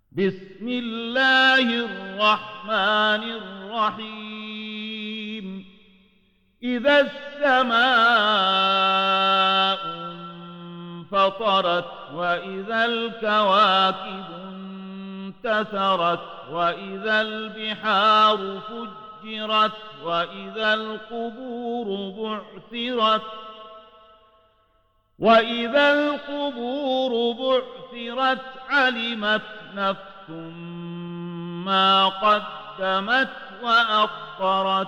بسم الله الرحمن الرحيم إذا السماء انفطرت وإذا الكواكب انتثرت وإذا البحار فجرت وإذا القبور بعثرت علمت نفس ما قدمت وأخرت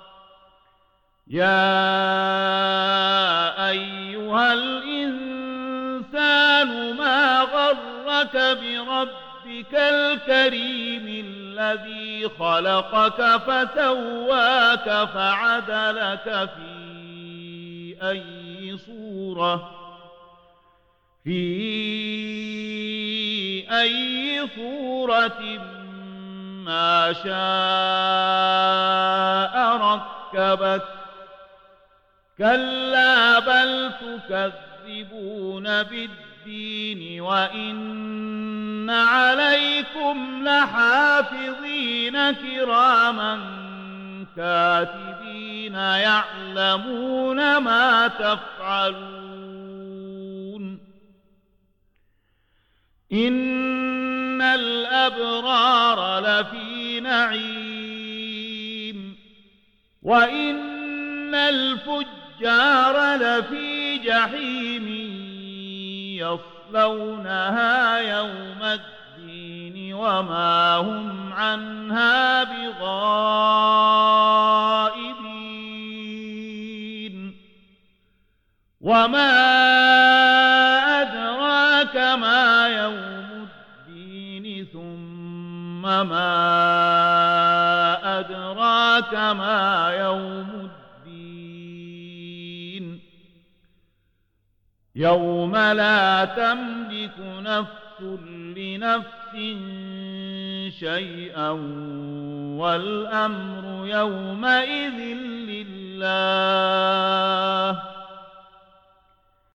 يا أيها الإنسان ما غرك بربك الكريم الذي خلقك فسواك فعدلك في أي صورة ما شاء ركبك كلا بل تكذبون بالدين وإن عليكم لحافظين كراما كاتبين يعلمون ما تفعلون إن الأبرار لفي نعيم وإن الفجار لفي جحيم يصلونها يوم الدين وما هم عنها بغائبين وما أدراك ما يوم الدين ثم ما أدراك ما يوم الدين يوم لا تملك نفس لنفس شيئا والأمر يومئذ لله